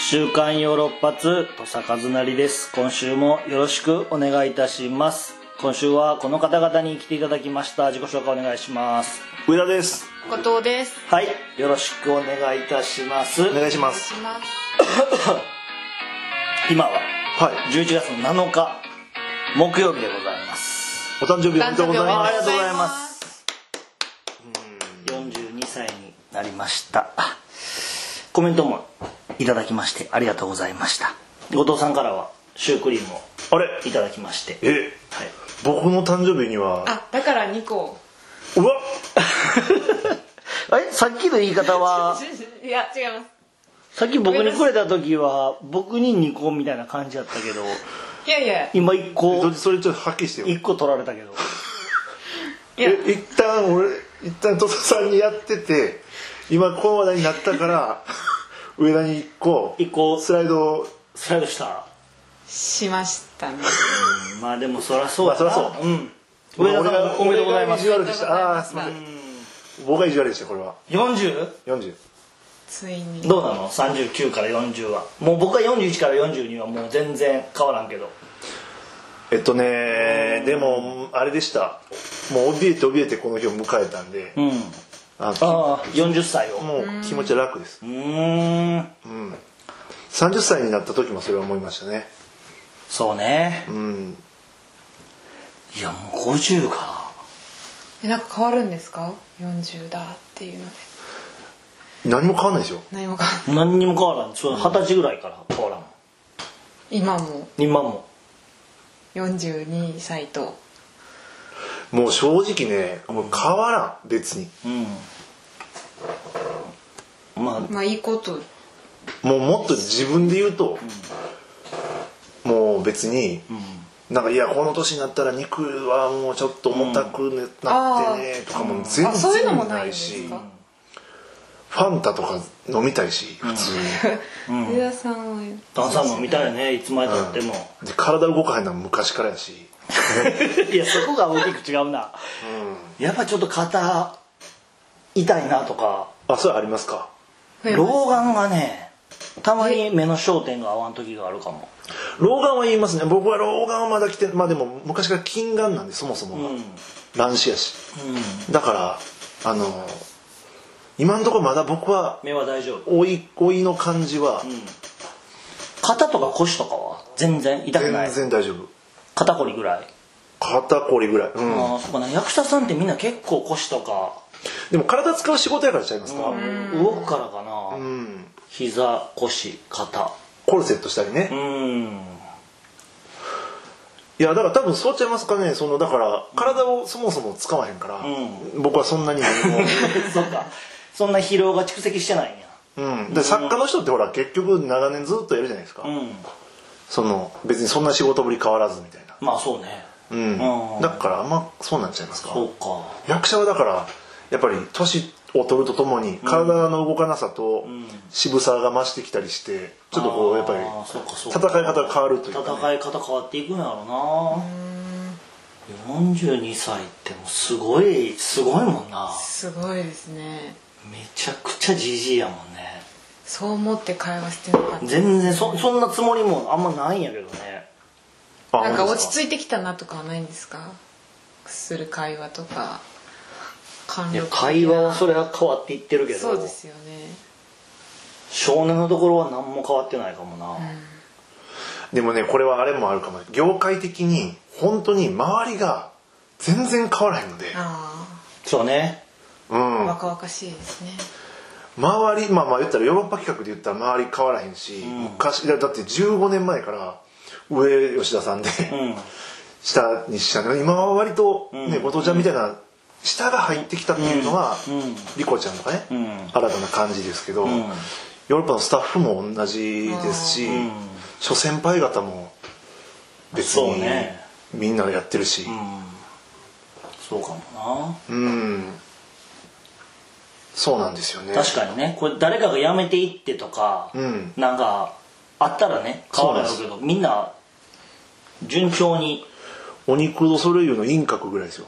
週刊ヨーロッパ通土佐和成です。今週もよろしくお願いいたします。今週はこの方々に来ていただきました。自己紹介お願いします。 上田です。 後藤です。 はい、よろしくお願いいたします。 お願いします。 今ははい。 11月の7日木曜日でございます。 お誕生日おめでとうございます。 ありがとうございます。42歳になりました。コメントもいただきましてありがとうございました。後藤さんからはシュークリームをあれいただきまして、 はい、僕の誕生日にはだから2個。 うわさっきの言い方はいや違います。 さっき僕にくれた時は僕に2個みたいな感じだったけど、 いや今1個それちょっとはっきりしてよ。 1個取られたけど一旦土佐さんにやってて今この話題になったから上田に1個スライドしたしましたね。 まあでもそりゃそうだな。 そりゃそう。 上田さんおめでとうございます。 意地悪でした。すみません。僕が意地悪でしたこれは。40。 ついにどうなの？39から40はもう僕は41から42はもう全然変わらんけど、 でもあれでした。もう怯えてこの日を迎えたんで、 40歳をもう気持ちは楽です。30歳になった時もそれは思いましたね。 そうね。いやもう50かな。なんか変わるんですか？40だっていうので。 何も変わんないでしょ。 何にも変わらん。20歳ぐらいから変わらん。 今も 42歳ともう正直ねもう変わらん別に。 まあいいこと。 もっと自分で言うと、もう別に、なんかいやこの年になったら肉はもうちょっと重たくなってねとかも全然ないし、ファンタとか飲みたいし普通に。 上田さんは炭酸飲みたいね、いつまでたっても。 で体動かへんのは昔からやし。 いやそこが大きく違うな。やっぱちょっと肩痛いなとか。 それありますか？ 老眼がね、たまに目の焦点が合わん時があるかも。 老眼は言いますね。僕は老眼はまだ来て、でも昔から近眼なんでそもそもが乱視やし、だから今のところまだ僕は目は大丈夫。 老いの感じは、 肩とか腰とかは全然痛くない。 全然大丈夫。 肩こりぐらい。 そうかな。役者さんってみんな結構腰とか。 でも体使う仕事やからちゃいますか？ 動くからかな。膝、腰、肩。 コルセットしたりね。いやだから多分そうちゃいますかね。だから体をそもそも使わへんから、僕はそんなにそうか。そんな疲労が蓄積してないんや。 で作家の人ってほら結局長年ずっとやるじゃないですか。別にそんな仕事ぶり変わらずみたいな。 まあそうね。 だからそうなっちゃいますか。 そうか。 役者はだからやっぱり年を取るとともに体の動かなさと渋さが増してきたりしてちょっとやっぱり戦い方が変わるというか、 戦い方変わっていくんやろな。42歳ってもうすごいもんな。 すごいですね。 めちゃくちゃジジイやもんね。 そう思って会話してなかった。 全然そんなつもりもあんまないんやけどね。 なんか落ち着いてきたなとかはないんですか？する会話とか。 会話はそれは変わっていってるけど。 そうですよね。 少年のところは何も変わってないかもな。 でもねこれはあれもあるかも。業界的に本当に周りが全然変わらへんので。 そうね。 若々しいですね。 周り言ったらヨーロッパ企画で言ったら周り変わらへんし、昔だって15年前から上吉田さんで、下西ちゃんで今は割と後藤ちゃんみたいな下が入ってきたっていうのはリコちゃんとかね、新たな感じですけど、ヨーロッパのスタッフも同じですし、諸先輩方も別にみんなやってるし、 そうかもな。 そうなんですよね。 確かにね。これ誰かが辞めていってとか、なんかあったらね変わるけど、みんな順調に。 お肉ドソレイユのインカクぐらいですよ。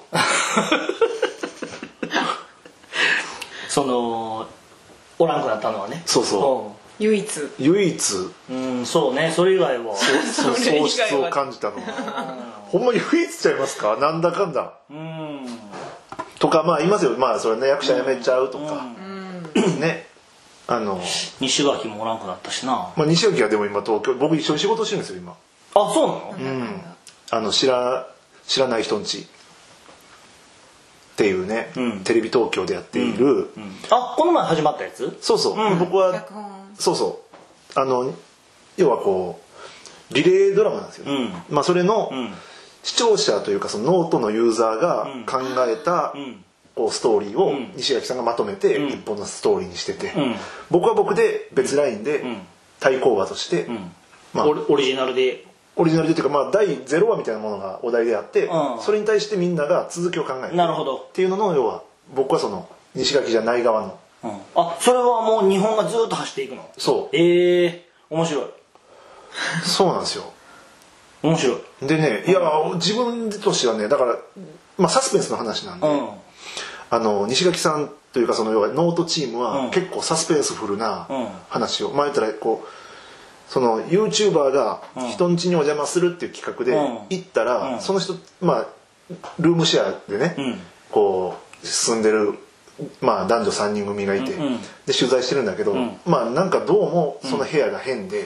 おらんくなったのはね。 そう唯一そうね、それ以外は喪失を感じたのはほんま唯一ちゃいますか、なんだかんだとか、まあ言いますよ、まあそれね、役者辞めちゃうとかね、 西垣もおらんくなったしな。 まあ、西垣はでも今東京、僕一緒に仕事してるんですよ今。 あ、そうなの？ 知らない人んちっていうね、テレビ東京でやっている、 あ、この前始まったやつ？ そうそう、僕は脚本そう要はこうリレードラマなんですよ、まあそれの視聴者というかそのノートのユーザーが考えたこうストーリーを西垣さんがまとめて一本のストーリーにしてて、僕は僕で別ラインで対抗馬として、まあオリジナルでっていうか、まあ第0話みたいなものがお題であって、それに対してみんなが続きを考えるっていうのの、要は僕はその西垣じゃない側の、 あ、それはもう日本がずっと走っていくの？ そう面白い。 そうなんですよ。 面白い。 でね、いや自分としてはね、だからまあサスペンスの話なんで、西垣さんというかその要はノートチームは結構サスペンスフルな話を、まあ言ったらこうその YouTuber が人ん家にお邪魔するっていう企画で行ったら、その人まあルームシェアでね、こう住んでるまあ男女3人組がいて、で取材してるんだけど、まあなんかどうもその部屋が変で、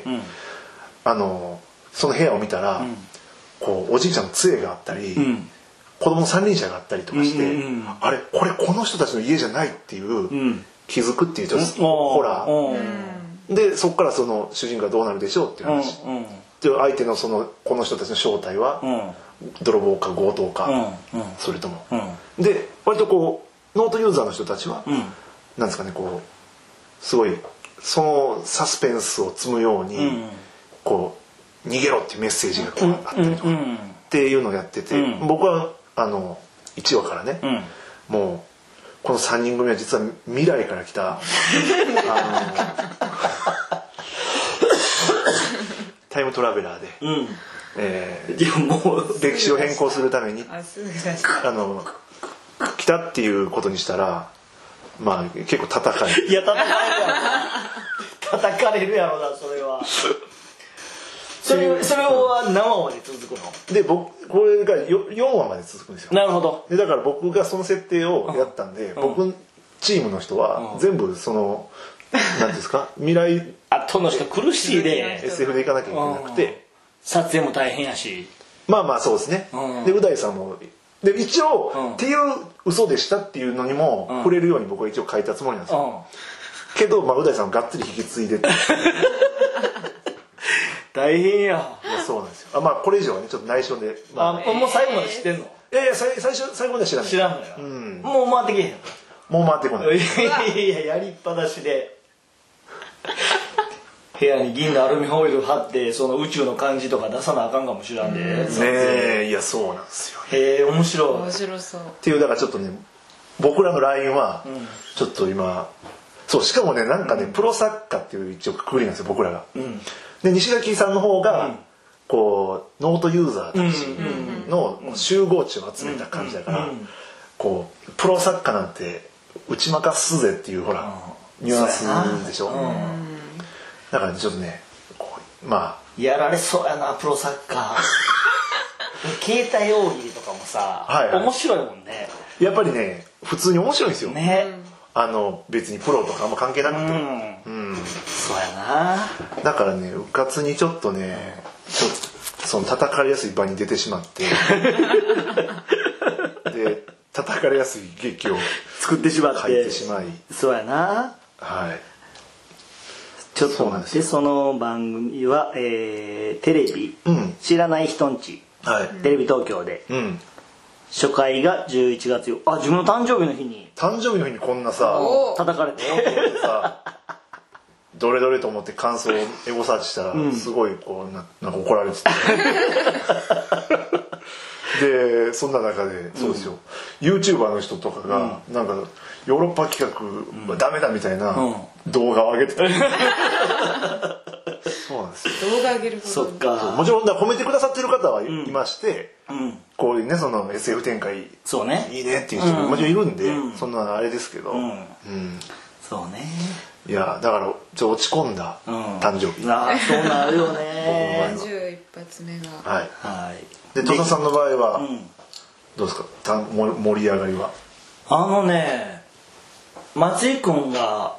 その部屋を見たら、こうおじいちゃんの杖があったり、子供の三輪車があったりとかして、あれこれこの人たちの家じゃないっていう、気づくっていうちょっとホラー、でそこからその主人公がどうなるでしょうっていう話、で相手のそのこの人たちの正体は、泥棒か強盗か、それとも、で割とこうノートユーザーの人たちは、なんですかね、こうすごいそのサスペンスを積むように、こう逃げろっていうメッセージがこうあったりとか、っていうのをやってて、僕は1話からね、もうこの3人組は実は未来から来たタイムトラベラーで、 もう歴史を変更するために来たっていうことにしたら、まあ結構叩かれる。 いや叩かれるやろな、それは。それは何話まで続くの？でこれが4話まで続くんですよ。 なるほど。 でだから僕がその設定をやったんで、僕チームの人は全部その何ですか、未来後の人苦しいで SF でいかなきゃいけなくて、 撮影も大変やし、 まあそうですね。でう大さんもで一応、っていう嘘でしたっていうのにも触れるように僕は一応書いたつもりなんですよ。けどう大さんがっつり引き継いでて大変や。 いやそうなんですよ。まあこれ以上はねちょっと内緒で、 もう最後まで知ってんの？ 最後までは知らない。 知らんのよ。もう回ってけへん。 もう回ってこない。 いややりっぱなしで部屋に銀のアルミホイル貼って、その宇宙の感じとか出さなあかんかもしらんで。ねえ、いやそうなんですよ。 へえ、面白い。 面白そう。 っていうだからちょっとね、僕らの LINE はちょっと今、そうしかもねなんかね、プロ作家っていう一応くくりなんですよ僕らが。で西垣さんの方が、こうノートユーザーたちの集合値を集めた感じだから、こうプロ作家なんて打ち負かすぜっていうほらニュアンスでしょ。だからちょっとね、こうまあやられそうやなプロサッカー。携帯大喜利とかもさ、面白いもんね。 やっぱりね普通に面白いんですよね。 別にプロとかあんま関係なくて、 そうやな。 だからねうかつにちょっとねちょっとその叩かれやすい場に出てしまってで叩かれやすい劇を作ってしまって書いてしまい、 そうやな。 はい。 ちょっと待って、その番組は、テレビ、知らない人んち、テレビ東京で、初回が11月よ。自分の誕生日の日にこんなさ叩かれてさどれどれと思って感想をエゴサーチしたら、すごいこうなんか怒られててでそんな中でそうですよ、YouTuber の人とかがなんかヨーロッパ企画はダメだみたいな動画を上げてた、そうなんですよ。 動画上げるほど。 そっか。 もちろん褒めてくださってる方はいまして、こういうねその SF 展開そうね、 いいねっていう人ももちろんいるんで、そんなあれですけど、 そうそうね。 いやだからちょっと落ち込んだ誕生日、 ああそうなるよね。 11発目がはいはい。 で戸田さんの場合はどうですか、盛り上がりは。 松井君が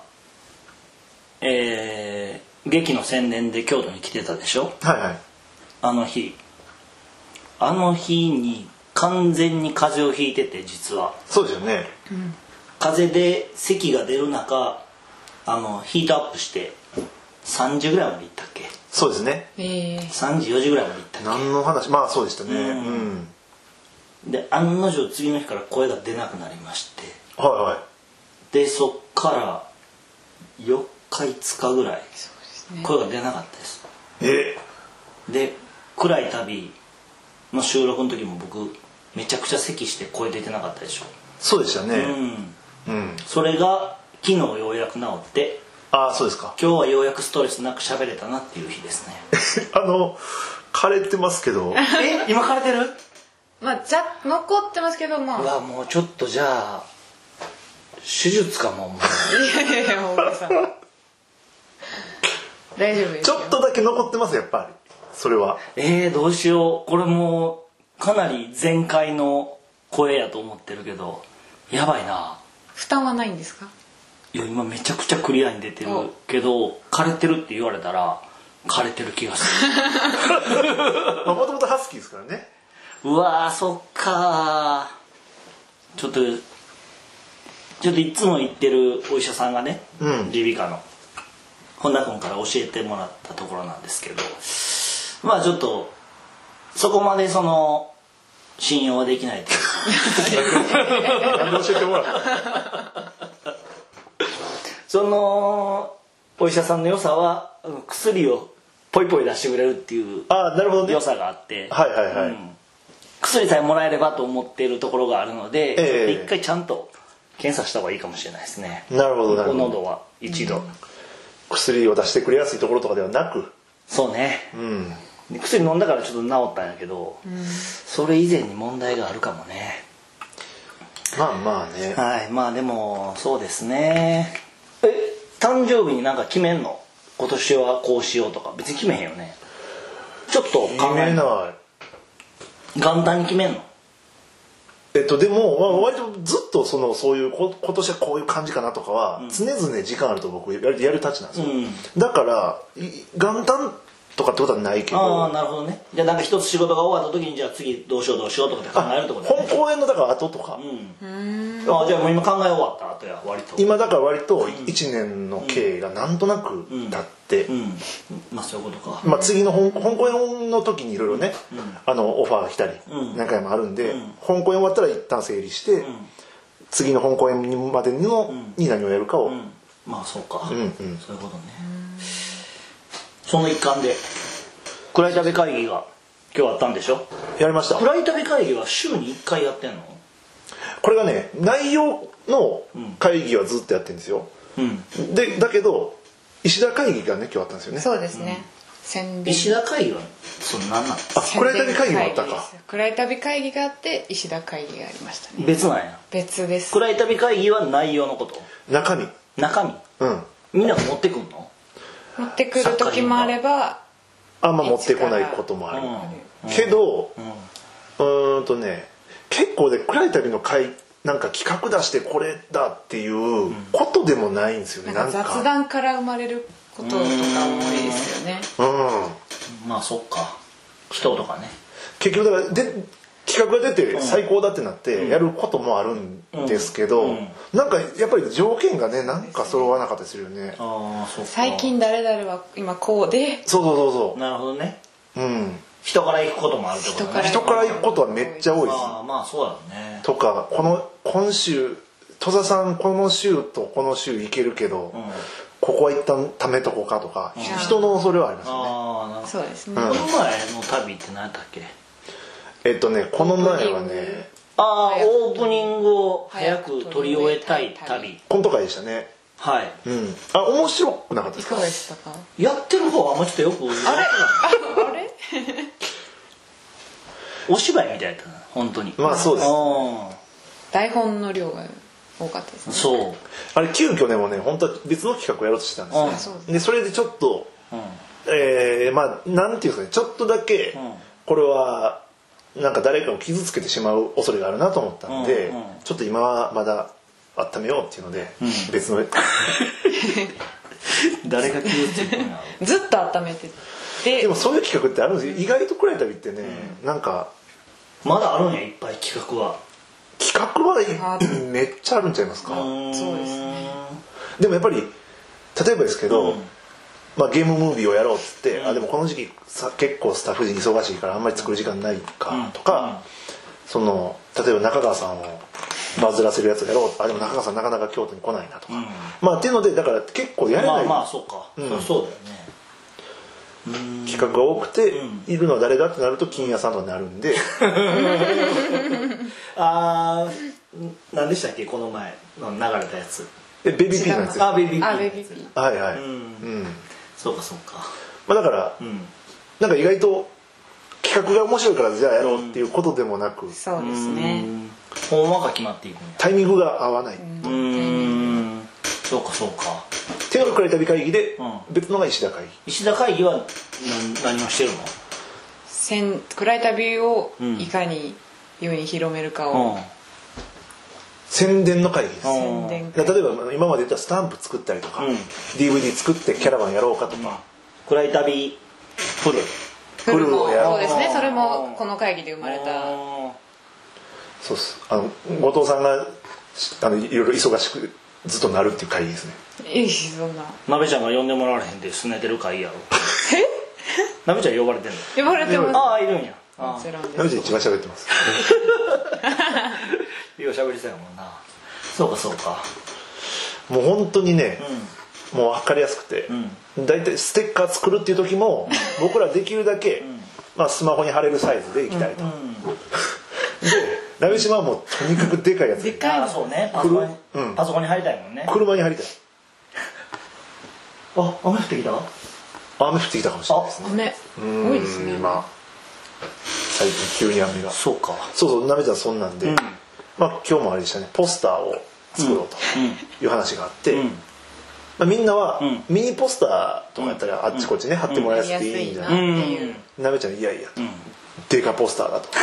劇の宣伝で京都に来てたでしょ。 はいはい。 あの日に完全に風邪をひいてて、実はそうですよね、 風邪で咳が出る中ヒートアップして3時ぐらいまで行ったっけ。 そうですね、 3時4時ぐらいまで行ったっけ。 何の話、まあそうでしたね。 で案の定次の日から声が出なくなりまして、 はいはい。 でそっから4日5日ぐらい声が出なかったです。で暗い旅の収録の時も僕めちゃくちゃ咳して声出てなかったでしょ。 そうでしたね。 それが昨日ようやく治って、 ああそうですか。 今日はようやくストレスなく喋れたなっていう日ですね。 枯れてますけど。 今枯れてる？ まあ残ってますけど、まあうわもうちょっとじゃあ手術かも。 いや大場さん大丈夫ですよ。ちょっとだけ残ってますやっぱりそれは。 どうしよう。これもうかなり全開の声やと思ってるけどやばいな。 負担はないんですか？ いや今めちゃくちゃクリアに出てるけど枯れてるって言われたら枯れてる気がする。 もともとハスキーですからね。 うわーそっかー。ちょっといつも行ってるお医者さんがね、耳鼻科の本田君から教えてもらったところなんですけど、まあちょっとそこまで信用はできないというか。 何で教えてもらった？ お医者さんの良さは薬をポイポイ出してくれるっていう良さがあって、薬さえもらえればと思っているところがあるので、一回ちゃんと検査した方がいいかもしれないですね。 なるほどなるほど。 喉は一度、 薬を出してくれやすいところとかではなく。 そうね、薬飲んだからちょっと治ったんやけど、それ以前に問題があるかもね。 まあまあね。 はい、まあでもそうですね。誕生日になんか決めんの？今年はこうしようとか別に決めへんよね。ちょっと考えない。元旦に決めんの？ でも、割とずっとそういう今年はこういう感じかなとかは常々時間あると僕やるたちなんですよ。だから元旦とかってことはないけど。 ああなるほどね。じゃあなんか一つ仕事が終わった時にじゃあ次どうしようとかって考えるってことだね。 本公演のだから後とか。 じゃあもう今考え終わった後や割と。 今だから割と1年の経緯がなんとなく経って、 まあそういうことか。 まあ次の本公演の時にいろいろね、オファーが来たり何回もあるんで、本公演終わったら一旦整理して、次の本公演までに何をやるかを。 まあそうか。そういうことね。その一環で暗い旅会議が今日あったんでしょ。 やりました。 暗い旅会議は週に1回やってんの？ これがね内容の会議はずっとやってるんですよ。だけど石田会議がね今日あったんですよね。 そうですね。宣伝。 石田会議は何なの？ 暗い旅会議もあったか。 暗い旅会議があって石田会議がありましたね。 別なんや。 別です。 暗い旅会議は内容のこと。 中身。 みんなが持ってくんの？ 持ってくる時もあればあんま持ってこないこともある、けど結構で暗い旅の会なんか企画出してこれだっていうことでもないんですよね。 なんか雑談から生まれることとか多いですよね。 まあそっか人とかね。 結局だから企画が出て最高だってなってやることもあるんですけど、なんかやっぱり条件がねなんか揃わなかったりするよね。 最近誰々は今こうで。 そうなるほどね。人から行くこともあるってことね。 人から行くことはめっちゃ多いです。 まあそうだね。 とか今週戸田さんこの週とこの週行けるけど、ここは一旦貯めとこうかとか、人のそれはありますよね。 そうですね。 この前の旅って何だっけ？ この前はねオープニングを早く取り終えたい旅。 コント会でしたね。 はい。 面白くなかったですか？ いかがでしたか？ やってる方はあんまちょっとよくあれお芝居みたいだったな本当に。 まあそうです。 台本の量が多かったですね。 そうあれ急遽でもね本当は別の企画をやろうとしてたんですよ。でそれでちょっと、まあなんていうんですかね、ちょっとだけこれはなんか誰かを傷つけてしまう恐れがあるなと思ったんで、ちょっと今はまだ温めようっていうので、別の誰が傷ついてるのずっと温めてて。 でもそういう企画ってあるんですよ。意外と暗い旅ってね、なんかまだあるんや、いっぱい企画はめっちゃあるんちゃいますか。 そうですね。 でもやっぱり例えばですけど、まあ、ゲームムービーをやろうっつって、あでもこの時期結構スタッフ陣忙しいからあんまり作る時間ないかとか、その例えば中川さんをバズらせるやつをやろう、あでも中川さんなかなか京都に来ないなとか、まあっていうのでだから結構やれない、 まあそうか、そうだよね。 企画が多くて、いるのは誰だってなると金屋さんとかになるんで何でしたっけこの前の流れたやつ、 ベビーピーのやつ。 ベビーピー。 はいはい。 そうかそうか。 まあだから、なんか意外と企画が面白いからじゃあやろうっていうことでもなく、 そうですね。 ほんわか決まっていくんや。 タイミングが合わない。 そうかそうか。 手の暗い旅会議で、別のが石田会議。 石田会議は何をしてるの？ 暗い旅をいかに世に広めるかを。 宣伝の会議です。 宣伝会議。例えば今まで言ったスタンプ作ったりとか、DVD 作ってキャラバンやろうかとか、 暗い旅フルをやろう。そうですね。それもこの会議で生まれた。 そうっす。後藤さんがいろいろ忙しくずっとなるっていう会議ですね。 そんな。 なべちゃんが呼んでもらわれへんで拗ねてる会やろ。なべちゃん呼ばれてんの？ 呼ばれてます。 ああいるんや。 もちろんです。 なべちゃん一番喋ってます。 よう喋りそうやもんな。そうかそうか。 もう本当にね、もう分かりやすくて、だいたいステッカー作るっていう時も僕らできるだけ、まあ、スマホに貼れるサイズでいきたいと。で鍋島はもうとにかくでかいやつ。 でかいの。 そうね。パソコンに貼りたいもんね。 車に貼りたい。 あ、雨降ってきた？ 雨降ってきたかもしれないですね。 雨多いですね。 今最近急に雨が。 そうか。 そう鍋ちゃんそんなんで、まあ今日もあれでしたね、ポスターを作ろうという話があって、まあ、みんなはミニポスターとかやったらあっちこっちね貼ってもらいやすくていいんじゃない。鍋ちゃんいやいやと、デカポスターだと。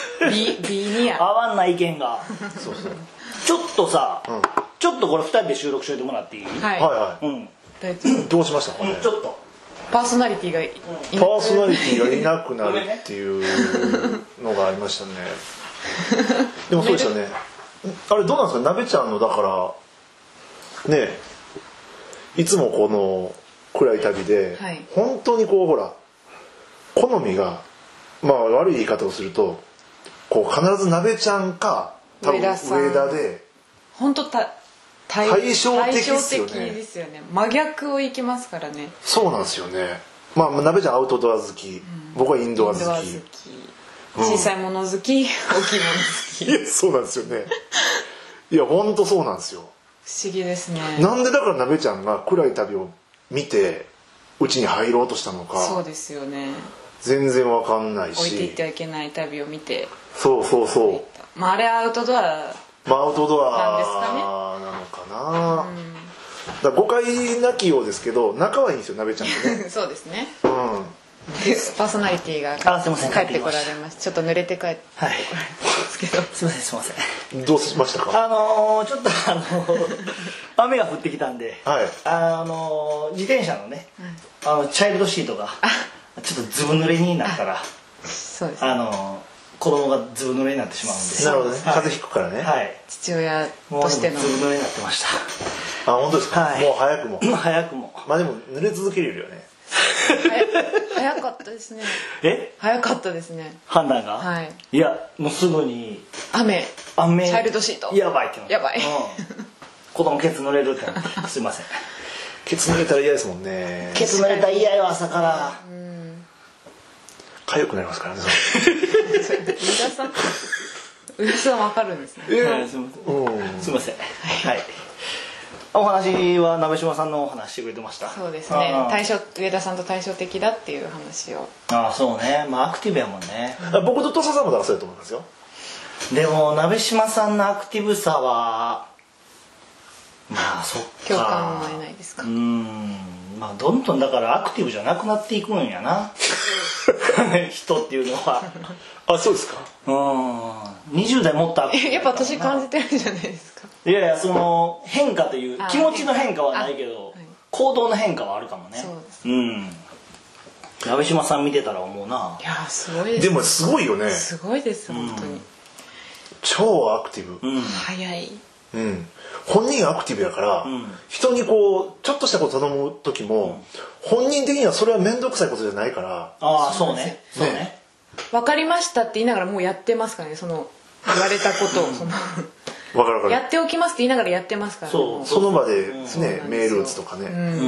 B にや。 合わんな意見が。 そうそう。 ちょっとさ、ちょっとこれ2人で収録しといてもらっていい？ はいはい。どうしましたかね。 ちょっと。 パーソナリティがいなくなるっていうのがありましたね。でもそうでしたね。あれどうなんですか、鍋ちゃんのだからね、いつもこの暗い旅で、本当にこうほら好みが、まあ悪い言い方をするとこう必ず鍋ちゃんか多分上田で本当対照的ですよね。真逆をいきますからね。 そうなんですよね。まあ鍋ちゃんアウトドア好き、僕はインドア好き、 小さいもの好き、大きいもの好き。 いやそうなんですよね。いや本当そうなんですよ。 不思議ですね。 なんでだから鍋ちゃんが暗い旅を見てうちに入ろうとしたのか。 そうですよね。 全然わかんないし。 置いていってはいけない旅を見て。 そう。 まああれはアウトドア。 まあアウトドアなんですかね。 なのかな。だ誤解なきようですけど仲はいいんですよ鍋ちゃんとね。 そうですね。パーソナリティが帰ってこられました。ちょっと濡れて帰ってこられたんですけど。 すいません。 どうしましたか。 ちょっと雨が降ってきたんで、自転車のね、チャイルドシートがちょっとずぶ濡れになったら、 そうです。 子供がずぶ濡れになってしまうんで。 なるほどね。風邪ひくからね。 はい。父親としての。 ずぶ濡れになってました。 あ、本当ですか。もう早くも。 早くも。 まあでも濡れ続けるよね。 早かったですね。早かったですね。 判断が。 はい。 いやもうすぐに雨。チャイルドシート。 やばいって。 やばい。 子供ケツ濡れるって。すいません。 ケツ濡れたら嫌ですもんね。 ケツ濡れたら嫌よ朝から。 痒くなりますからね。 上田さんわかるんですね。 すいません。はい。お話は鍋島さんのお話してくれてました。 そうですね。上田さんと対照的だっていう話を。 ああそうね。まあアクティブやもんね。 僕と土佐さんもだからそうやと思いますよ。 でも鍋島さんのアクティブさはまあそっか、 共感は得ないですか。 まあどんどんだからアクティブじゃなくなっていくんやな人っていうのは。 あ、そうですか。 20代もっとアクティブやっぱ年感じてるんじゃないですか。 いやいや、その変化という気持ちの変化はないけど、行動の変化はあるかもね。 そうです。 鍋島さん見てたら思うな。 いやすごいです。 でもすごいよね。 すごいです本当に。 超アクティブ。 早い。 本人がアクティブやから、人にこうちょっとしたこと頼む時も、本人的にはそれは面倒くさいことじゃないから。 ああ、そうね。そうね。 分かりましたって言いながらもうやってますからね、その言われたことをその分かる分かる。 やっておきますって言いながらやってますからね。 その場でね、メール打つとかね。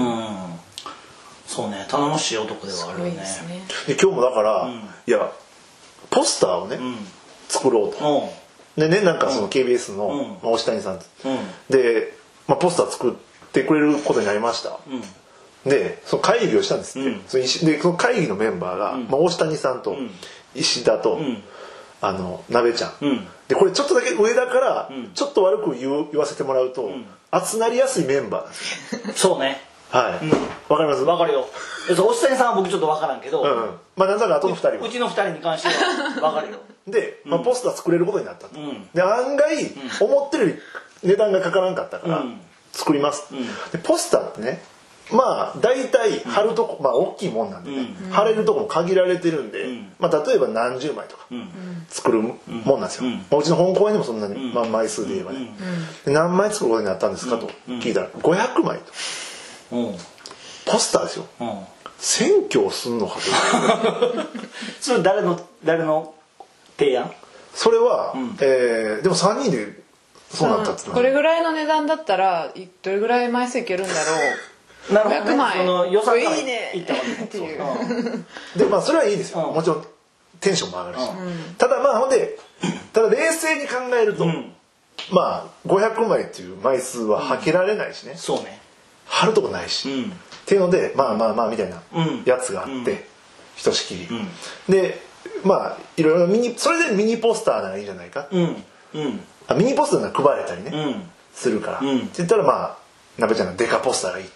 そうね、頼もしい男ではあるよね。 で今日もだから、いやポスターをね、作ろうと。でね、なんかその KBS の押谷さんで、ポスター作ってくれることになりました。でその会議をしたんですって。でその会議のメンバーが押谷さんと石田と鍋ちゃん。でこれちょっとだけ上だからちょっと悪く言わせてもらうと集まりやすいメンバーなんですよ。 そうね。 はい。わかります。 わかるよ。押谷さんは僕ちょっとわからんけど、 まあなんだかあとの2人はうちの2人に関してはわかるよ。 で、ポスター作れることになったと。で案外思ってるより値段がかからんかったから作ります。でポスターってね、まあ大体貼るとこ、大きいもんなんでね、貼れるとこも限られてるんで、例えば何十枚とか作るもんなんですよ。うちの本公演でもそんなに、枚数で言えばね。何枚作ることになったんですかと聞いたら500枚と。ポスターですよ。選挙をすんのかと。 それ誰の提案？ それは、でも3人でそうなったって。 これぐらいの値段だったらどれぐらい枚数いけるんだろう。 なるほどね。 500枚。 その予算いいねっていう。 でそれはいいんですよ。もちろんテンションも上がるし。ただほんで冷静に考えると、500枚っていう枚数ははけられないしね。 そうね。 貼るとこないし。っていうのでみたいなやつがあってひとしきり。でいろいろそれでミニポスターならいいじゃないか。ミニポスターなら配れたりねするからって言ったらなべちゃんがデカポスターがいいって。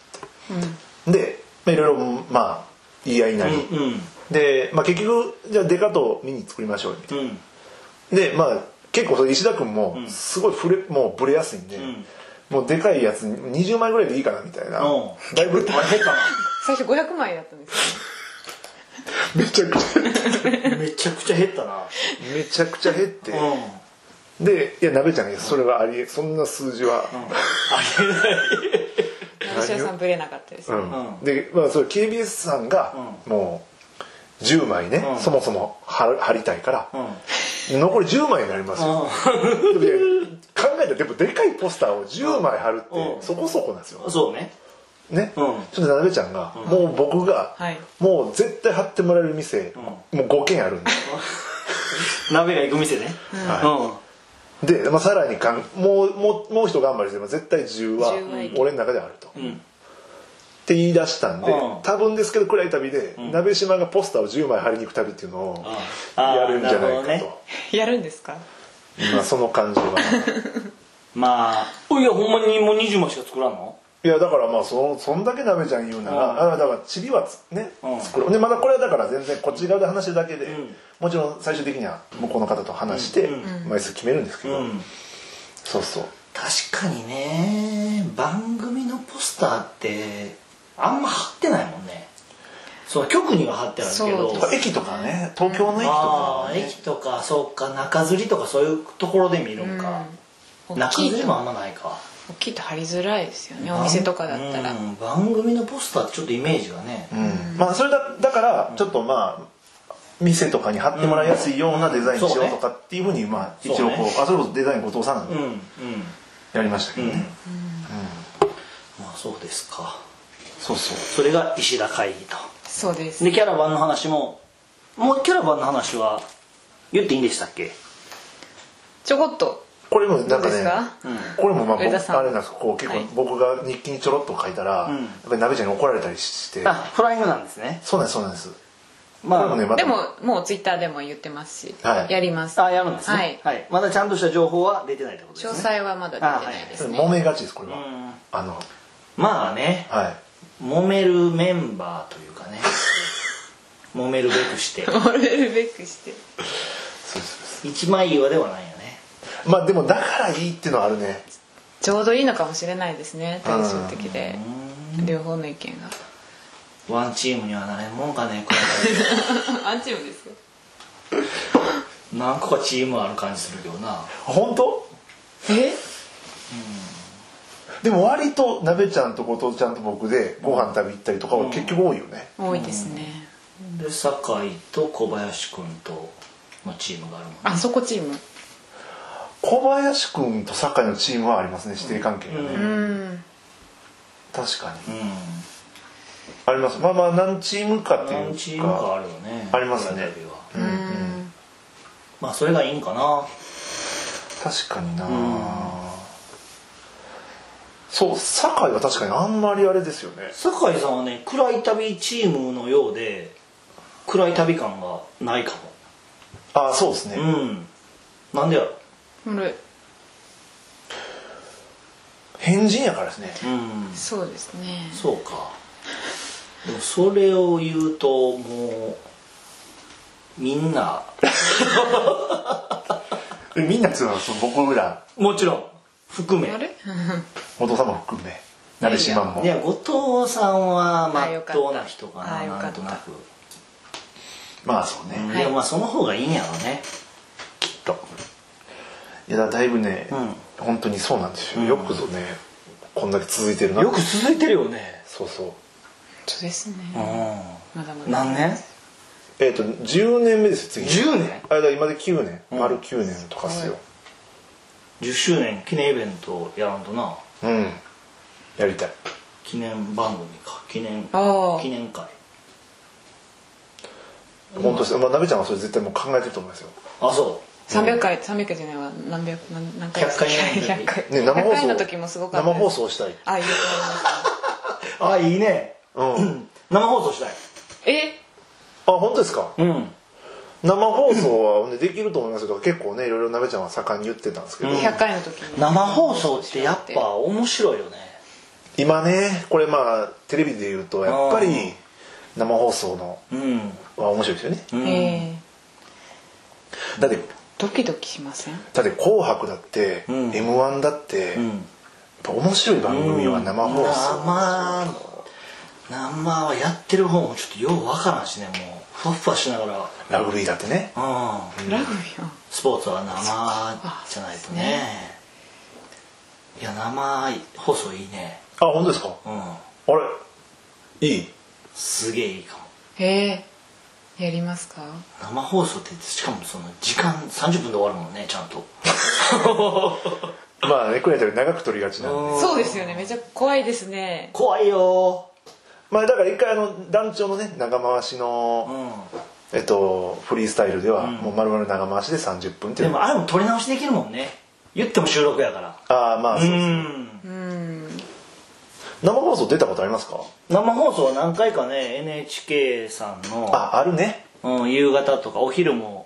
でいろいろ言い合いになりで結局じゃあデカとミニ作りましょうみたいな。で結構石田君もすごいもうブレやすいんで。もうでかいやつ20枚ぐらいでいいかなみたいな。だいぶ大変かな。 最初500枚だったんですめちゃくちゃめちゃくちゃ減ったな。 めちゃくちゃ減って、でいやなべちゃんがそれはそんな数字は、 ありえない。吉田さんブレなかったです。 でそれ KBS さんがもう10枚ね、そもそも貼りたいから、残り10枚になりますよ。考えたらでもでかいポスターを10枚貼るってそこそこなんですよ。 そうね。 ね、ちょっとなべちゃんがもう僕がもう絶対貼ってもらえる店もう5軒あるんで。 なべが行く店ね。 でさらにもう一頑張りすれば絶対10は俺の中であると。って言い出したんで、多分ですけど暗い旅で鍋島がポスターを10枚貼りに行く旅っていうのをやるんじゃないかと。 やるんですか？ その感じは。 いやほんまにもう20枚しか作らんの？ いやだからそんだけ鍋ちゃん言うなら、だからチリはね作る。でまだこれはだから全然こっち側で話してるだけで、もちろん最終的には向こうの方と話して枚数決めるんですけど、そうそう。 確かにね、番組のポスターってあんま貼ってないもんね。そう局には貼ってあるけど、 駅とかね、東京の駅とか、 駅とかそうか中吊りとかそういうところで見るんか。中吊りもあんまないか。 大きいと貼りづらいですよね、お店とかだったら。 番組のポスターってちょっとイメージがね。 それだからちょっと店とかに貼ってもらいやすいようなデザインにしようとかっていうふうに一応それこそデザイン後藤さんなんでやりましたけどね。 そうですか。 そうそう。 それが石田会議と。 そうです。 でキャラバンの話もうキャラバンの話は言っていいんでしたっけ？ ちょこっと。 これもなんかね、これもあれなんです結構僕が日記にちょろっと書いたらやっぱり鍋ちゃんに怒られたりして。 フライングなんですね。 そうなんです。 まあね、でももうツイッターでも言ってますし、やります。 やるんですね。はい。まだちゃんとした情報は出てないってことですね。 詳細はまだ出てないですね。 揉めがちですこれは。 まあね。揉めるメンバーというかね。揉めるべくして。 揉めるべくして。 一枚岩ではないよね。 まあでもだからいいっていうのはあるね。 ちょうどいいのかもしれないですね。対照的で両方の意見が。 ワンチームにはなれんもんかね。 ワンチームですよ。 何個かチームある感じするけどな。 本当？でも割となべちゃんと後藤ちゃんと僕でご飯食べ行ったりとかは結局多いよね。 多いですね。 で酒井と小林くんとのチームがあるもんね。 あそこチーム。 小林くんと酒井のチームはありますね、師弟関係がね。確かに。あります。まあまあ何チームかっていうか。 何チームかあるよね。 ありますね。 まあそれがいいんかな。 確かにな。そう、酒井は確かにあんまりあれですよね。 酒井さんはね、暗い旅チームのようで暗い旅感がないかも。ああ、そうですね。 なんでやろ。 変人やからですね。 そうですね。 そうか。でもそれを言うともうみんなみんなっていうのは僕らもちろん含め後藤さんも含め成島も。 いや後藤さんはまっとうな人かな、なんとなく。 まあそうね。 でもまあその方がいいんやろね、 きっと。いやだいぶね、本当にそうなんですよ。よくぞねこんだけ続いてるな。 よく続いてるよね。 そうそう。 そうですね。 まだまだ。何年 ？10年目ですよ、次。 10年？ 今で9年。丸9年とかっすよ。 10周年記念イベントやらんとな。 やりたい。 記念番組か。記念会。 本当です。まあなべちゃんはそれ絶対もう考えてると思いますよ。 あ、そう。 300回じゃないわ。何回 100回ね、生放送の時もすごかった。 生放送したい。 あ、いいと思います。あ、いいね。生放送したい。 あ、本当ですか。生放送はできると思いますけど、結構ねいろいろなべちゃんは盛んに言ってたんですけど、 100回の時に生放送ってやっぱ面白いよね。今ね、これまあテレビで言うとやっぱり生放送のは面白いですよね。だってドキドキしません？ だって紅白だって M1 だってやっぱ面白い番組は生放送。 生はやってる方もちょっとようわからんしね、もうふわふわしながら。 ラグビーだってね。 ラグビースポーツは生じゃないとね。いや生放送いいね。 あ、本当ですか。あれいい。 すげえいいかも。 やりますか。 生放送ってしかもその時間30分で終わるもんね、ちゃんと。 まあね、くらいより長く撮りがちなんで。 そうですよね、めっちゃ怖いですね。 怖いよ。 まあだから一回団長のね長回しのフリースタイルではもう丸々長回しで30分っていう。 でもあれも撮り直しできるもんね。言っても収録やから。 ああ、まあそうですね。生放送出たことありますか？ 生放送は何回かね、 NHK さんのあるね。 夕方とかお昼も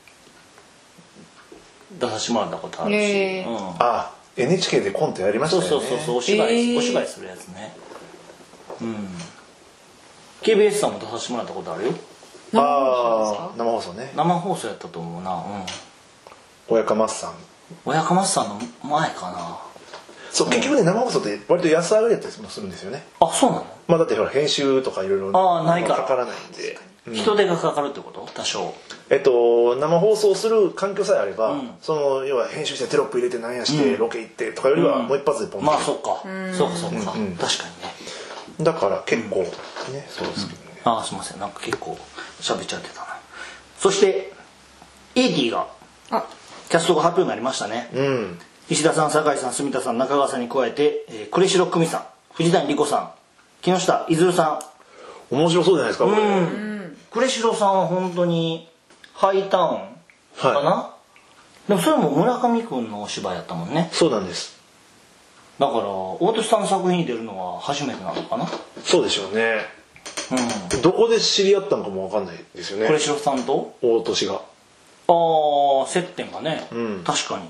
出させてもらったことあるし。 NHK でコントやりましたよね。 そうお芝居するやつね。KBS さんも出させてもらったことあるよ。 生放送ね。 生放送やったと思うな。 親かまっさんの前かな。 そう、結局ね生放送って割と安上がりやったりもするんですよね。 あ、そうなの。 まあだってほら編集とかいろいろかからないんで、 人手がかかるってこと？多少。 生放送する環境さえあれば、その要は編集してテロップ入れてなんやしてロケ行ってとかよりはもう一発でポンと。 まあそっか。そうか。確かにね。 だから結構ね、そうですけどね。 あ、すいません、なんか結構喋っちゃってたな。そしてATがキャストが発表になりましたね。石田さん、酒井さん、住田さん、中川さんに加えて呉城久美さん、藤谷莉子さん、木下いずるさん。面白そうじゃないですかこれ。 呉城さんは本当にハイタウンかな。でもそれも村上くんのお芝居やったもんね。 そうなんです。 だから大俊さんの作品に出るのは初めてなのかな。 そうでしょうね。 どこで知り合ったのかも分かんないですよね。 これ白さんと大年が接点がね、確かに。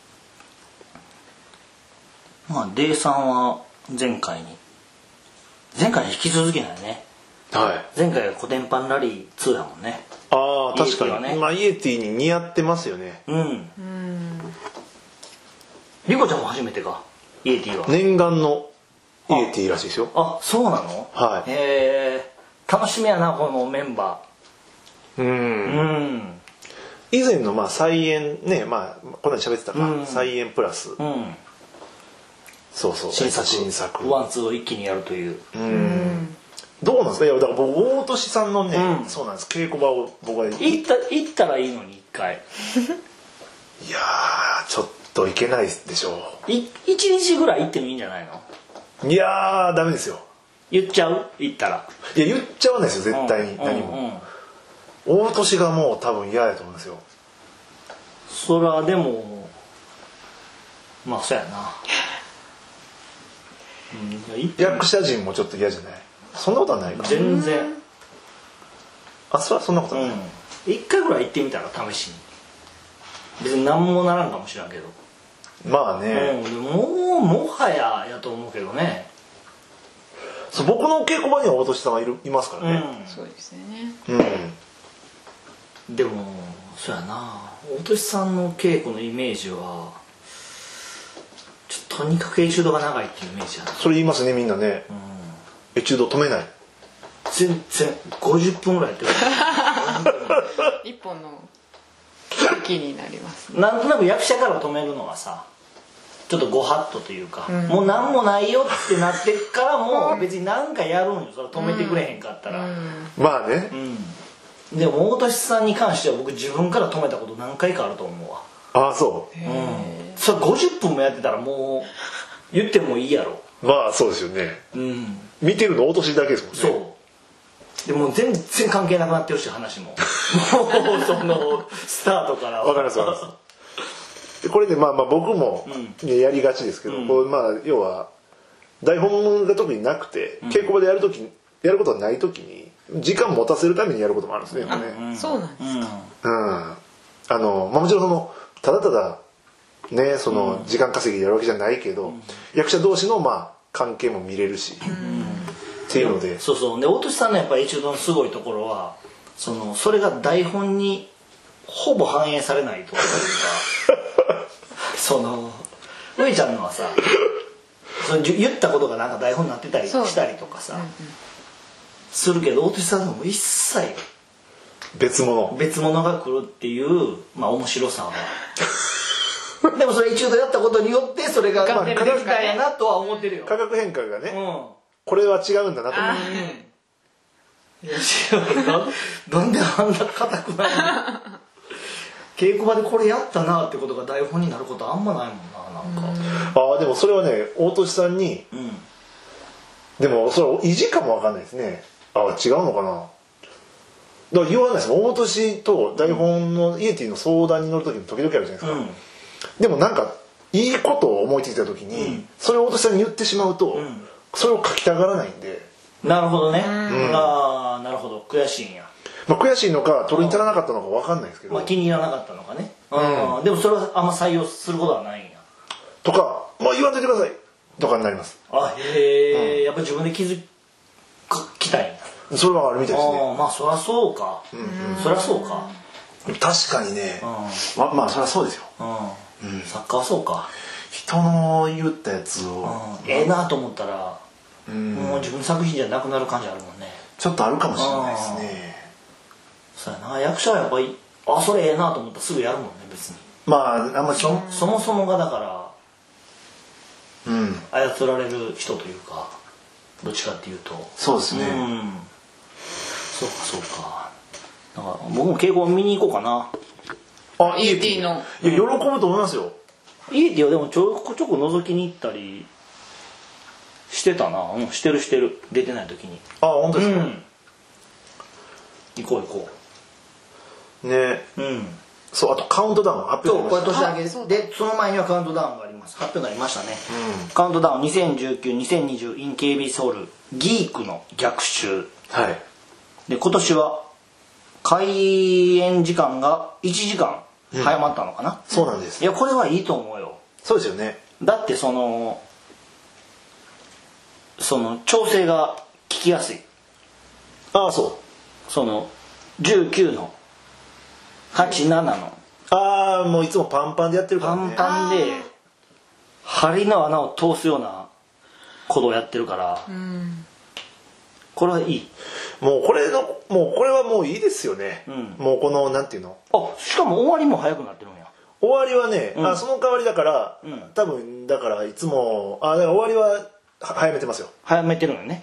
まあデイさんは前回に引き続きだよね。はい。前回がコテンパンラリー2だもんね。 ああ、確かに。まあイエティに似合ってますよね。 リコちゃんも初めてか、イエティは。 念願のイエティらしいですよ。 あ、そうなの？はい。楽しみやな、このメンバー。 以前のまあ菜園ね、まあこんなに喋ってたか、菜園プラス。そうそう。 新作。ワンツーを一気にやるという。 どうなんですか。いやだから僕大年さんのね、そうなんです。稽古場を僕は行ったらいいのに一回。 いやちょっと行けないでしょう。 1日ぐらい行ってもいいんじゃないの？ いやダメですよ。 言っちゃう？行ったら。 いや言っちゃわないですよ絶対に何も。大年がもう多分嫌やと思うんですよ。 それはでもまあそうやな。 役者陣もちょっと嫌じゃない？そんなことはないか。 全然。 それはそんなことない。 一回ぐらい行ってみたら試しに。別に何もならんかもしれんけど。 まあね。 もはややと思うけどね。 そう、僕の稽古場には大年さんがいますからね。 そうですよね。 でもそうやな。大年さんの稽古のイメージは。とにかくエチュードが長いっていうイメージだな。 それ言いますねみんなね。エチュード止めない。 全然50分ぐらいやってる。 一本の木になります、 ね。なんとなく役者から止めるのがさ、ちょっとご法度というか、もう何もないよってなってからも別に何かやるんよ。それ止めてくれへんかったら。 まあね。 でも大年さんに関しては僕自分から止めたこと何回かあると思うわ。 ああそう。 それ50分もやってたらもう言ってもいいやろ。 まあそうですよね。見てるの大年だけですもんね。 そう。でも全然関係なくなってるし話も。もうそのスタートから。 わかりますわかります。これでまあ僕もやりがちですけど、これまあ要は台本が特になくて稽古場でやることがない時に時間持たせるためにやることもあるんですね。 そうなんですか。もちろんそのただただねその時間稼ぎでやるわけじゃないけど、役者同士のまあ関係も見れるし、っていうので。 そうで大年さんのやっぱりエチュードのすごいところはそれが台本にほぼ反映されないというか上ちゃんのはさ言ったことがなんか台本になってたりしたりとかさするけど大年さんのも一切別物が来るっていうまあ面白さはでもそれエチュードやったことによってそれが化学変化やなとは思ってるよ。 化学変化がね、これは違うんだなと思って。 なんであんな硬くなるの？稽古場でこれやったなってことが台本になることあんまないもんな。なんかでもそれはね大年さんに、でもそれ意地かもわかんないですね。違うのかな。だから言わないですもん。大年と台本のイエティの相談に乗る時も時々あるじゃないですか。でもなんかいいことを思いついた時に、それを大年さんに言ってしまうと、それを書きたがらないんで。 なるほどね。なるほど。悔しいんや。 悔しいのか取りに足らなかったのか分かんないですけど、 気に入らなかったのかね。でもそれはあんま採用することはないんや。 とか言わんといてくださいとかになります。 へえ、やっぱ自分で気づきたいんだ。 それはあるみたいですね。 まあそりゃそうか。そりゃそうか。 確かにね。まあそりゃそうですよ。 作家はそうか。 人の言ったやつをええなと思ったらもう自分の作品じゃなくなる感じあるもんね。 ちょっとあるかもしれないですね。 そうやな。役者はやっぱりそれええなと思ったらすぐやるもんね別に。 あんまりそもそもがだから操られる人というかどっちかっていうとそうですね。 そうか。だから僕も稽古見に行こうかな。 イエティの喜ぶと思いますよ。 イエティはでもちょこちょこ覗きに行ったりしてたな。してる出てない時に。 本当ですか。 行こうね。そうあとカウントダウン発表これ年明けでその前にはカウントダウンがあります。発表になりましたね。カウントダウン2019-2020 in KB ソウルギークの逆襲はい。 で今年は開演時間が1時間早まったのかな、 そうなんです。 いやこれはいいと思うよ。 そうですよね。 だってその調整が効きやすい。 ああ、そう。 その19の87のああ、もういつもパンパンでやってるからね。 パンパンで針の穴を通すようなことをやってるから、これはいい。 もうこれはもういいですよね。もうこのなんていうの。 しかも終わりも早くなってるんや。 終わりはね、その代わりだから、多分だからいつもだから終わりは早めてますよ。 早めてるのよね。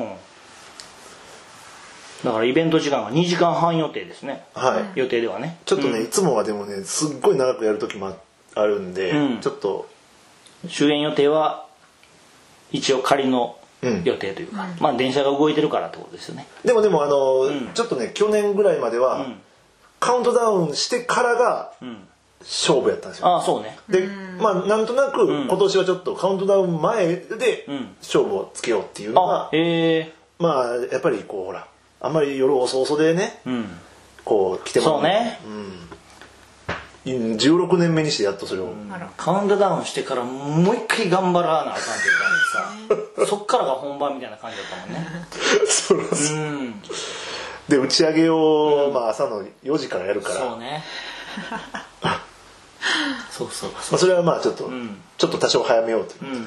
だからイベント時間が2時間半予定ですね。 はい。 予定ではね。 ちょっとね、いつもはでもね、すっごい長くやる時もあるんで、ちょっと終演予定は一応仮の予定というか、まあ電車が動いてるからってことですよね。 でもちょっとね、去年ぐらいまでは、カウントダウンしてからが勝負やったんですよ。 ああ、そうね。 で、まあなんとなく今年はちょっとカウントダウン前で勝負をつけようっていうのが、まあやっぱりこうほら、あんまり夜遅々でね、こう来てもらう。そうね。16年目にしてやっとそれを、 カウントダウンしてからもう一回頑張らなあかんっていう感じでさそっからが本番みたいな感じだったもんね。 そうなんです。で打ち上げを、まあ、朝の4時からやるから。 そうねそうそうまあ、それはまあちょっと多少早めようという、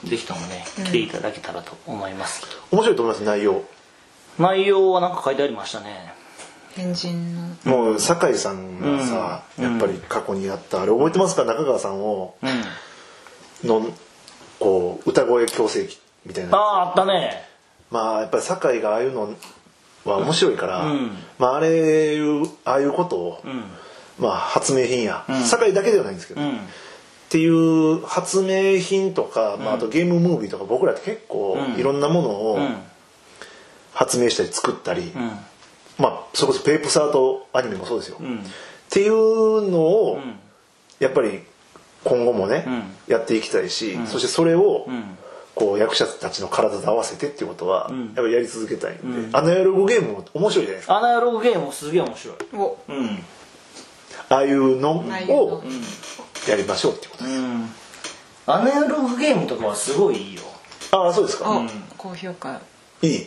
ぜひともね来ていただけたらと思います。 面白いと思います。 内容は何か書いてありましたね。 変人のもう酒井さんがさ、やっぱり過去にやったあれ覚えてますか、中川さんを、のこう歌声矯正器みたいな。 あったね。 まあやっぱり酒井がああいうのは面白いから、まあああいうことを、まあ発明品や、酒井だけではないんですけど、っていう発明品とか、まあ、あとゲームムービーとか僕らって結構いろんなものを発明したり作ったり、まあそれこそペープサートアニメもそうですよ、っていうのをやっぱり今後もね、やっていきたいし、そしてそれをこう役者たちの体と合わせてっていうことはやっぱりやり続けたいんで、アナログゲームも面白いじゃないですか。 アナログゲームもすげえ面白い。 ああいうのをやりましょうっていうことです。 アナログゲームとかはすごいいいよ。 ああ、そうですか。 高評価いい。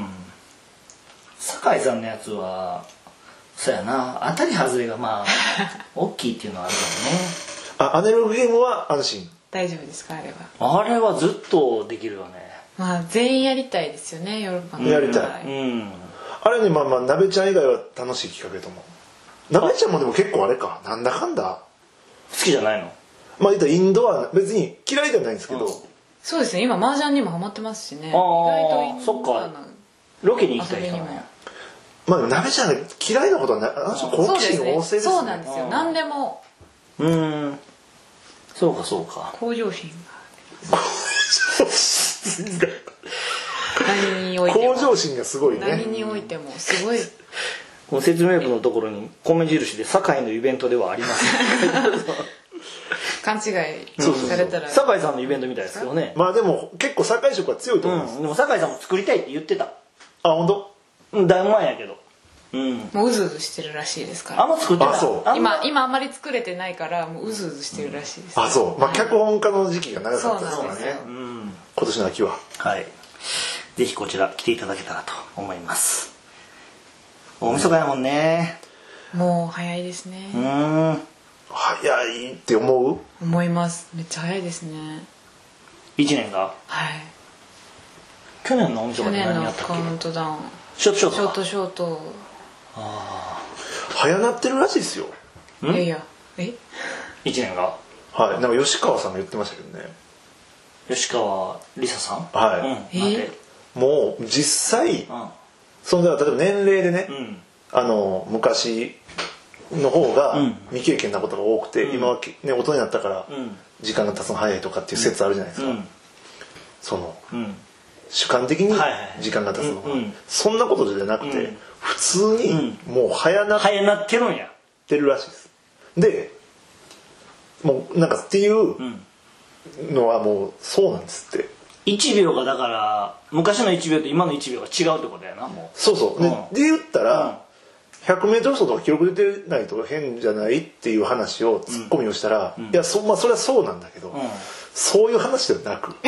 酒井さんのやつはそうやな、当たり外れがまあ大きいっていうのはあるけどね。 アナログゲームは安心。 大丈夫ですか、あれは。 あれはずっとできるよね。 まあ全員やりたいですよね、ヨーロッパの。 やりたい。あれね、まあ鍋ちゃん以外は楽しい企画だと思う。鍋ちゃんもでも結構あれか、なんだかんだ好きじゃないの。 まあ言ったらインドア別に嫌いではないんですけど、 そうですね、今麻雀にもハマってますしね。意外とインドアなロケに行きたい人ね。 まあ鍋ちゃん嫌いなことはない。好奇心旺盛ですね。 そうなんですよ。何でも。 そうかそうか。 向上心が。何においても。 向上心がすごいね。 何においてもすごい。 この説明文のところに米印で堺のイベントではありません。 勘違いされたら。 酒井さんのイベントみたいですけどね。 まあでも結構酒井色は強いと思います。 でも酒井さんも作りたいって言ってた。 あ、本当？ だいぶ前やけど。 もううずうずしてるらしいですから。 あんま作ってない。 今あんまり作れてないからもううずうずしてるらしいです。 あ、そう。まあ脚本家の時期が長かったですからね。今年の秋は。 はい。ぜひこちら来ていただけたらと思います。大晦日やもんね。 もう早いですね。 早いって思います。めっちゃ早いですね。 1年が。 はい。 去年の大晦日で何やったっけ。 去年のカウントダウン。 ショート。 早なってるらしいですよ。 いや 1年が。 はい。なんか吉川さんが言ってましたけどね。 吉川梨沙さん。 はい。もう実際。その例えば年齢でね、昔の方が未経験なことが多くて、今は、ね、大人になったから時間が経つの早いとかっていう説あるじゃないですか、その、主観的に時間が経つのが、そんなことじゃなくて、普通にもう早なってるんやてるらしいです。でもうなんかっていうのはもうそうなんですって。 1秒がだから昔の1秒と今の1秒が違うってことやな。もうそうそう、で言ったら、100m 走とか記録出てないと変じゃないっていう話をツッコミをしたら、いやそれはそうなんだけど、そういう話ではなく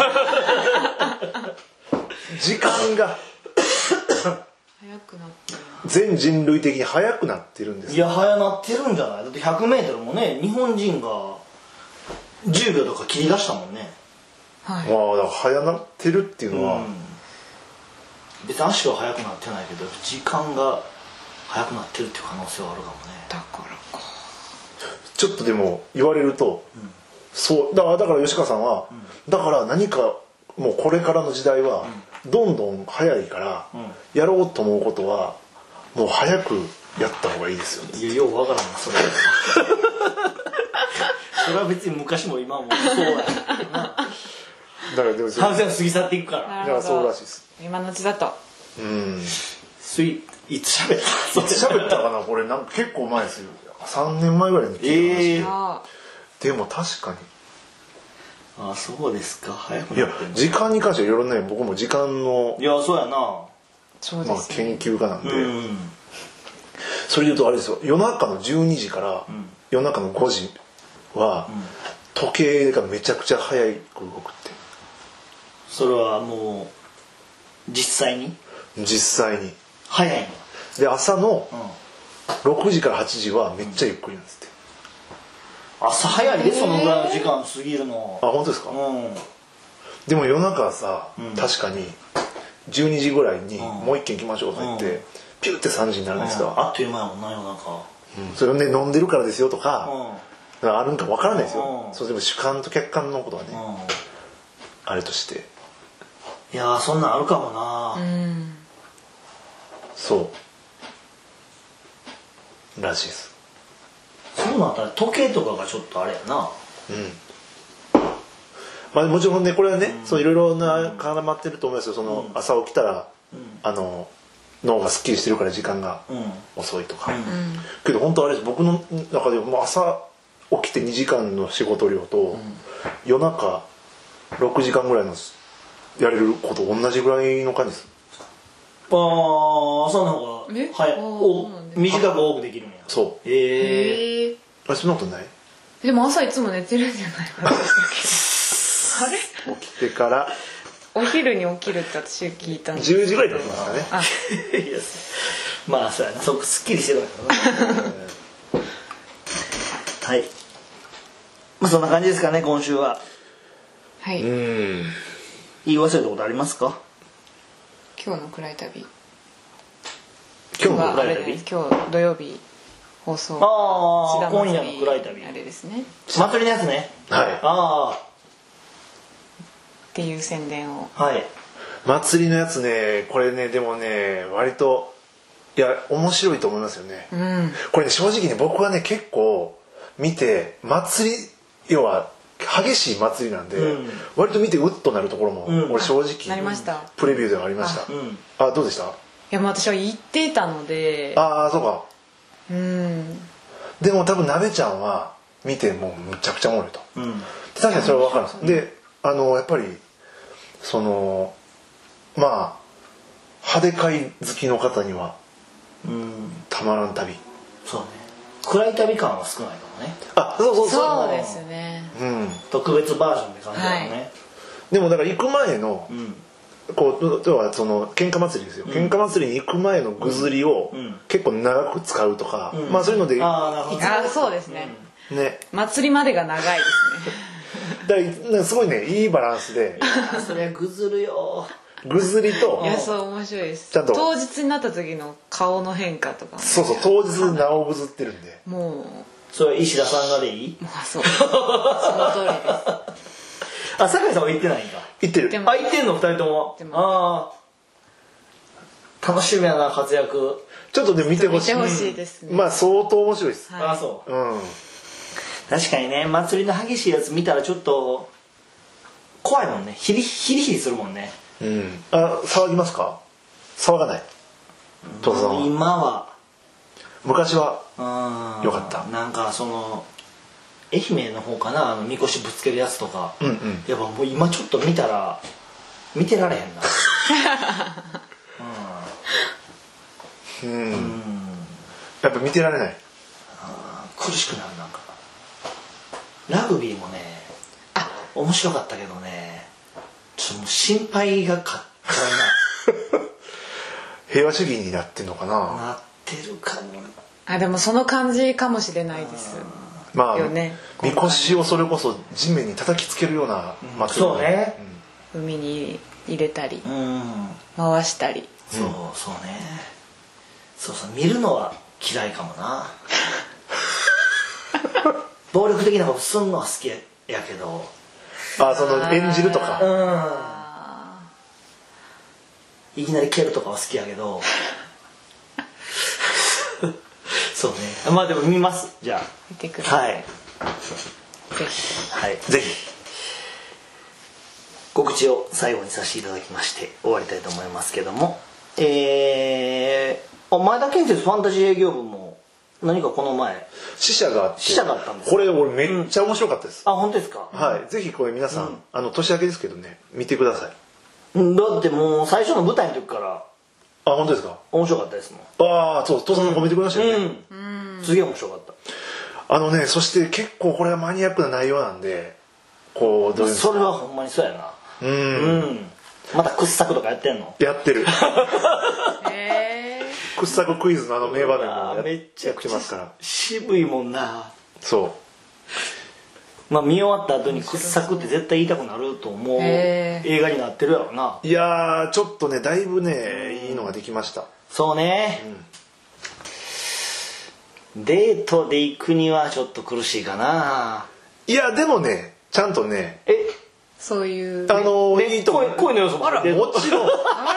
時間が速くなってる。 全人類的に速くなってるんです。 いや速なってるんじゃない？だって 100m もね、日本人が10秒とか切り出したもんね。 はい、 だから速なってるっていうのは、 別に足は速くなってないけど時間が速くなってるっていう可能性はあるかもね。 だからか。 ちょっとでも言われると、そうだから吉川さんは、だから何かもうこれからの時代はどんどん速いから、やろうと思うことはもう早くやった方がいいですよね。 いやようわからんなそれそれは別に昔も今もそうやな。 だからでも反省を過ぎ去っていくから。 いやそうらしいです。 今のうちだと。 いつ喋った？ いつ喋ったかな、これなんか結構前ですよ。3年前ぐらいに聞いた話で。でも確かに。 あ、そうですか。早くいや時間に関してはいろいろね、僕も時間のいやそうやな。 そうですね、研究家なんで、それでいうとあれですよ、夜中の12時から夜中の5時は時計がめちゃくちゃ早く動くって。 それはもう実際に早いので、朝の6時から8時はめっちゃゆっくりなんですって。 朝早いでそのぐらいの時間過ぎるの。 あ、本当ですか？でも夜中はさ、確かに12時ぐらいにもう一軒行きましょうと言って、ピューって3時になるんですよ。 あっという間やもんな夜中。 それをね、飲んでるからですよとか、あるんか分からないですよ。そうでも主観と客観のことはね、あれとして。 いやそんなんあるかもな。 そうらしいです。 そうなったら時計とかがちょっとあれやな。 まあもちろんね、これはね、いろいろな絡まってると思いますよ。その朝起きたら脳がすっきりしてるから時間が遅いとか。けど本当あれです。僕の中でも朝起きて2時間の仕事量と夜中6時間ぐらいのやれること同じぐらいの感じです。 朝の方が短く多くできるんや。 そう。そんなことない？ でも朝いつも寝てるんじゃないかあれ？ 起きてからお昼に起きるって私聞いたんです 10時ぐらいだったんですかね。 まあそうやな、そこすっきりしてるからな。はい、まあそんな感じですかね今週は。 はい。 言い忘れたことありますか？ 今日の暗い旅。 今日土曜日放送。 今夜の暗い旅。 あれですね。 祭りのやつね。 はい。 っていう宣伝を。 はい。 祭りのやつね、これね、でもね、割といや面白いと思いますよね。これね、正直ね、僕はね結構見て祭り、要は激しい祭りなんで、割と見てウッとなるところも、俺正直なりました。 プレビューではありました。どうでした？ いやもう私は言っていたので。 そうか。でも多分なべちゃんは見てもうむちゃくちゃおもろいと。確かにそれは分かるんです。でやっぱりそのまあ派手会好きの方にはたまらん旅。 そうね、暗い旅感は少ないかもね。 そうですね。 特別バージョンって感じだよね。 でもだから行く前のこう要はその喧嘩祭りですよ。喧嘩祭りに行く前のぐずりを結構長く使うとか、まあそういうので。 そうですね。 ね。 祭りまでが長いですね。だからすごいね、いいバランスで。 それぐずるよ。 ぐずりと。 いやそう面白いです。ちゃんと当日になった時の顔の変化とか。 そう当日なおぐずってるんで。 もう。 それは石田さんがでいい？ そう。その通りです。 酒井さんは行ってないんか？ 行ってる。 行ってんの2人とも。楽しみやな活躍。 ちょっとね見てほしい。 見てほしいですね。 まあ相当面白いです。 そう。確かにね、祭りの激しいやつ見たらちょっと怖いもんね。ヒリヒリするもんね。 騒ぎますか？騒がない。 今は。 昔は良かった。 なんかその愛媛の方かな、みこしぶつけるやつとか、やっぱもう今ちょっと見たら見てられへんな。 やっぱ見てられない。 苦しくなる。なんかラグビーもね面白かったけどね、ちょっともう心配がかったな。 平和主義になってんのかな。 なってるかも。 でもその感じかもしれないです。 まあみこしをそれこそ地面に叩きつけるような祭り、そうね、 海に入れたり回したり、 そうね、そう見るのは嫌いかもな。暴力的なことすんのは好きやけど、 その演じるとか、 いきなり蹴るとかは好きやけど。そうね。まあでも見ます。じゃあ見てください。 はい。ぜひ。告知を最後にさせていただきまして終わりたいと思いますけども、前田建設ファンタジー営業部も何かこの前試写があったんです。 これ俺めっちゃ面白かったです。 本当ですか。 はい。ぜひこれ皆さん、年明けですけどね、見てください。 だってもう最初の舞台の時から本当ですか。 面白かったですもん。 そう、父さん褒めてくれましたよね。 すげえ面白かった。 そして結構これはマニアックな内容なんで、どういうそれはほんまにそうやな。また掘削とかやってんの？ やってる。掘削クイズの名場面もめっちゃやってますから。 渋いもんな。 そう。 見終わった後に掘削って絶対言いたくなると思う映画になってるやろな。 いやーちょっとねだいぶねいいのができました。 そうね、デートで行くにはちょっと苦しいかな。 いやでもねちゃんとねそういういいと思う。 恋の要素ももちろん。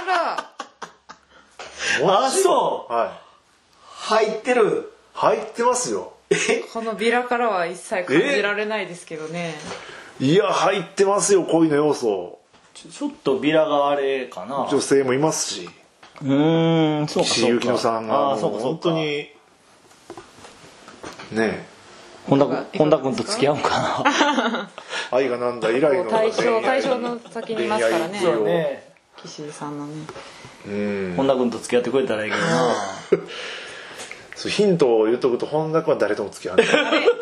そう。入ってますよ。 このビラからは一切感じられないですけどね。 いや入ってますよ恋の要素。 ちょっとビラがあれかな。 女性もいますし。 そうか。 岸由紀乃さんが本当にね。 本田君と付き合うんかな。 愛がなんだ以来の対象の先にいますからね。そうね。岸井さんのね。 本田君と付き合ってくれたらいいけどな。 ヒントを言っとくと本田君は誰とも付き合わない。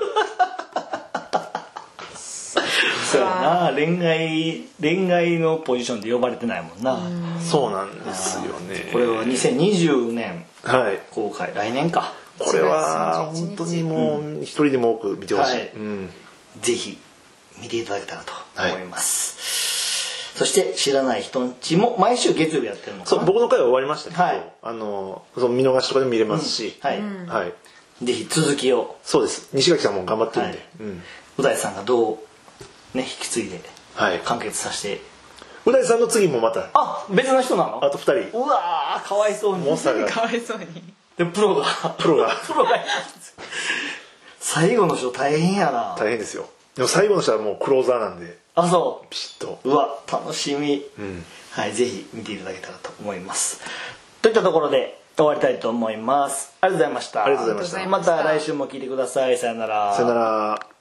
そうやな。恋愛のポジションで呼ばれてないもんな。 そうなんですよね。 これは2020年公開、来年か。 これは本当にもう一人でも多く見てほしい。 ぜひ見ていただけたらと思います。そして知らない人んちも毎週月曜日やってるのかな。 僕の回は終わりましたけど、その見逃しとかでも見れますし、ぜひ続きを。 そうです。西垣さんも頑張ってるんで、 う大さんがどうね引き継いで完結させて。 う大さんの次もまた別の人なの？ あと2人。 うわーかわいそうに。 かわいそうに。 でプロが最後の人大変やな。 大変ですよ。でも最後の人はもうクローザーなんで。 そうピシッと。 うわ楽しみ。ぜひ見ていただけたらと思います。といったところで終わりたいと思います。ありがとうございました。 ありがとうございました。 また来週も聞いてください。さよなら。 さよなら。